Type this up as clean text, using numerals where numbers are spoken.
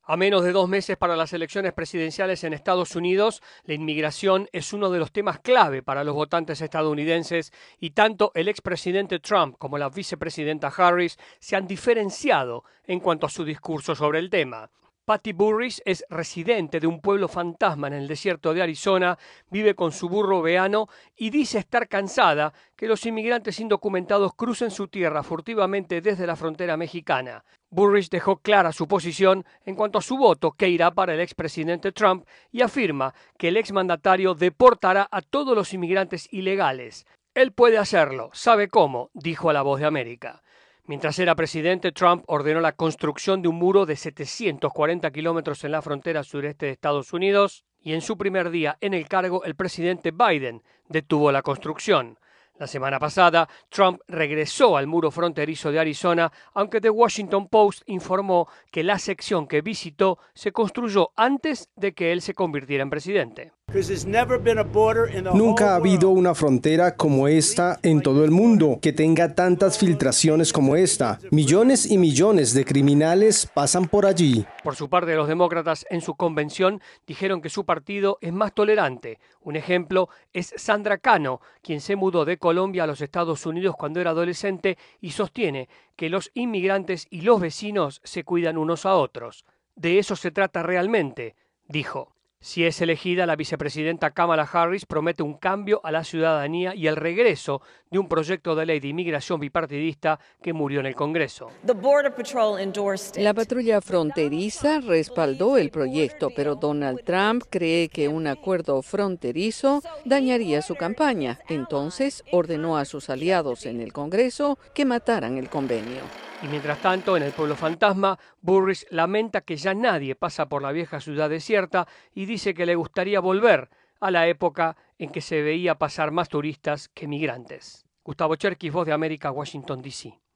A menos de 2 meses para las elecciones presidenciales en Estados Unidos, la inmigración es uno de los temas clave para los votantes estadounidenses y tanto el expresidente Trump como la vicepresidenta Harris se han diferenciado en cuanto a su discurso sobre el tema. Patty Burris es residente de un pueblo fantasma en el desierto de Arizona, vive con su burro beano y dice estar cansada que los inmigrantes indocumentados crucen su tierra furtivamente desde la frontera mexicana. Burris dejó clara su posición en cuanto a su voto que irá para el expresidente Trump y afirma que el exmandatario deportará a todos los inmigrantes ilegales. Él puede hacerlo, sabe cómo, dijo a La Voz de América. Mientras era presidente, Trump ordenó la construcción de un muro de 740 kilómetros en la frontera sureste de Estados Unidos y en su primer día en el cargo, el presidente Biden detuvo la construcción. La semana pasada, Trump regresó al muro fronterizo de Arizona, aunque The Washington Post informó que la sección que visitó se construyó antes de que él se convirtiera en presidente. Nunca ha habido una frontera como esta en todo el mundo, que tenga tantas filtraciones como esta. Millones y millones de criminales pasan por allí. Por su parte, los demócratas en su convención dijeron que su partido es más tolerante. Un ejemplo es Sandra Cano, quien se mudó de Colombia a los Estados Unidos cuando era adolescente y sostiene que los inmigrantes y los vecinos se cuidan unos a otros. De eso se trata realmente, dijo. Si es elegida, la vicepresidenta Kamala Harris promete un cambio a la ciudadanía y el regreso de un proyecto de ley de inmigración bipartidista que murió en el Congreso. La patrulla fronteriza respaldó el proyecto, pero Donald Trump cree que un acuerdo fronterizo dañaría su campaña. Entonces ordenó a sus aliados en el Congreso que mataran el convenio. Y mientras tanto, en el pueblo fantasma, Burris lamenta que ya nadie pasa por la vieja ciudad desierta y dice que le gustaría volver a la época en que se veía pasar más turistas que migrantes. Gustavo Cherkis, Voz de América, Washington, D.C.